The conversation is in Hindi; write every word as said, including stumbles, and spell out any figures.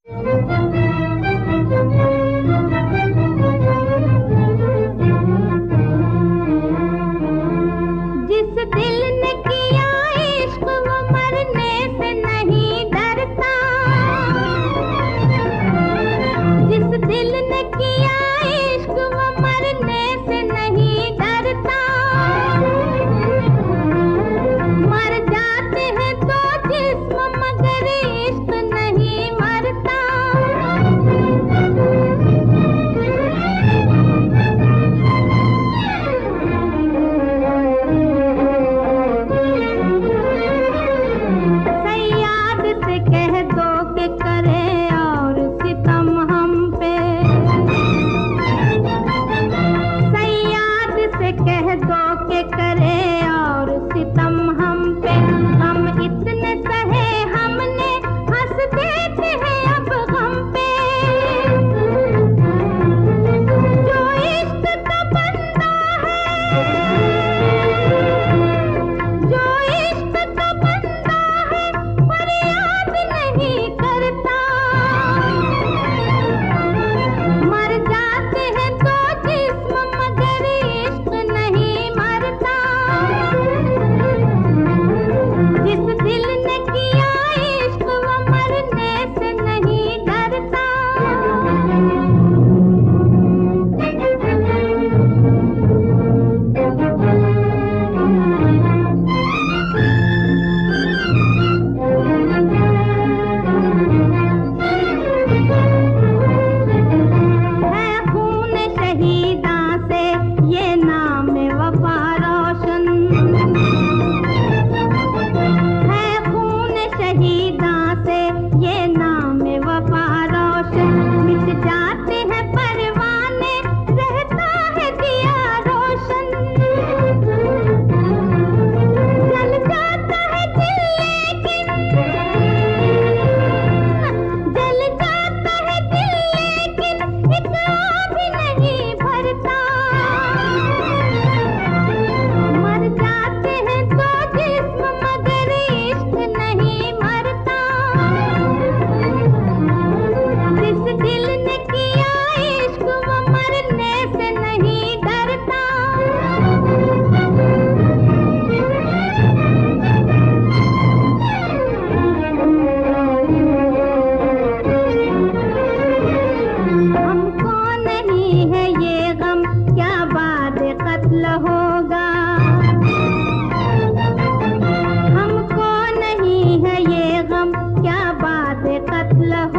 जिस दिल ने किया इश्क वो मरने से नहीं डरता, जिस दिल ने किया इश्क वो मरने से नहीं डरता। मर जाते हैं तो जिस्म मगर इश्क नहीं मरता। सयाद से कह दो कि करे और सितम हम पे, सयाद से कह दो कि करे और सितम हम पे। हम इतने सहे हमने हंस देते हैं अब गम पे। जो इश्क का बंदा है, जो इश्क का बंदा है फरियाद नहीं करता। मर जाते हैं तो जिस्म मगर इश्क नहीं मरता। जिस दिल ने किया इश्क वो मरने से नहीं डरता। है खून शहीदां से ये नाम वफा रोशन, है खून शहीदां से ये नाम वफा रोशन। मिट जाते हैं परवाने रहता है दिया रोशन। जल जाता है दिल लेकिन, जल जाता है दिल लेकिन एक आग नहीं भरता। मर जाते हैं तो जिस्म मगर इश्क नहीं मरता। जिस दिल ने किया इश्क वो मरने से नहीं डरता। हमको नहीं है ये गम क्या बाद कत्ल होगा। हमको नहीं है ये गम क्या बाद कत्ल